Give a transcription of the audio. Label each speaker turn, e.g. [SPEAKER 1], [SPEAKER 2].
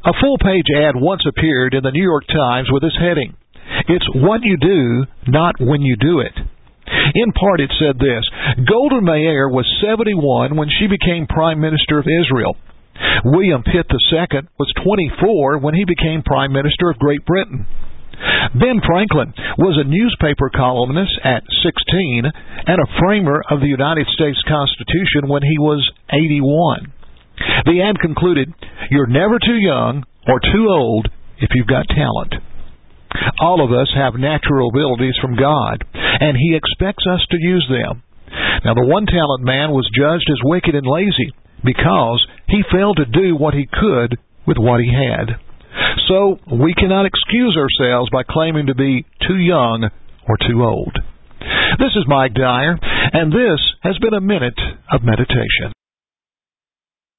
[SPEAKER 1] A full-page ad once appeared in the New York Times with this heading: "It's what you do, not when you do it." In part, it said this: Golda Meir was 71 when she became Prime Minister of Israel. William Pitt II was 24 when he became Prime Minister of Great Britain. Ben Franklin was a newspaper columnist at 16 and a framer of the United States Constitution when he was 81. The ad concluded, "You're never too young or too old if you've got talent." All of us have natural abilities from God, and He expects us to use them. Now, the one-talent man was judged as wicked and lazy because he failed to do what he could with what he had. So, we cannot excuse ourselves by claiming to be too young or too old. This is Mike Dyer, and this has been a Minute of Meditation.